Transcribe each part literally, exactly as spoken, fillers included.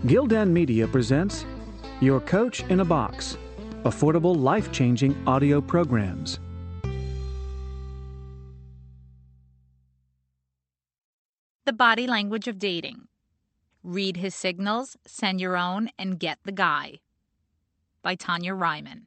Gildan Media presents Your Coach in a Box, affordable, life-changing audio programs. The Body Language of Dating. Read his signals, send your own, and get the guy. By Tanya Ryman.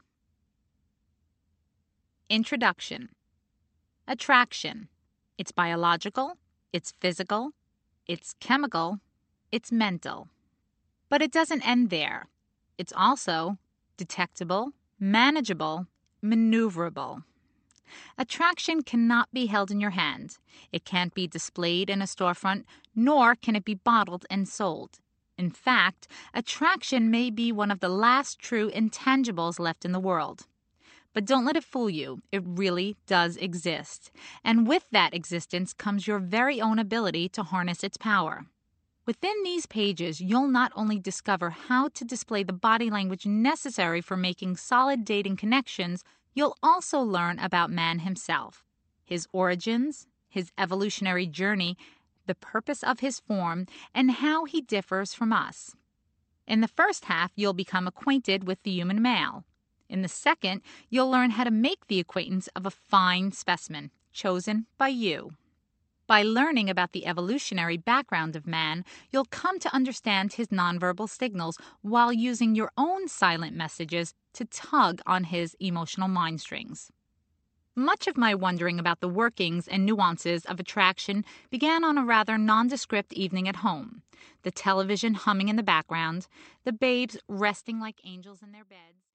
Introduction. Attraction. It's biological, it's physical, it's chemical, it's mental. But it doesn't end there. It's also detectable, manageable, maneuverable. Attraction cannot be held in your hand. It can't be displayed in a storefront, nor can it be bottled and sold. In fact, attraction may be one of the last true intangibles left in the world. But don't let it fool you. It really does exist. And with that existence comes your very own ability to harness its power. Within these pages, you'll not only discover how to display the body language necessary for making solid dating connections, you'll also learn about man himself, his origins, his evolutionary journey, the purpose of his form, and how he differs from us. In the first half, you'll become acquainted with the human male. In the second, you'll learn how to make the acquaintance of a fine specimen, chosen by you. By learning about the evolutionary background of man, you'll come to understand his nonverbal signals while using your own silent messages to tug on his emotional mind strings. Much of my wondering about the workings and nuances of attraction began on a rather nondescript evening at home, the television humming in the background, the babes resting like angels in their beds.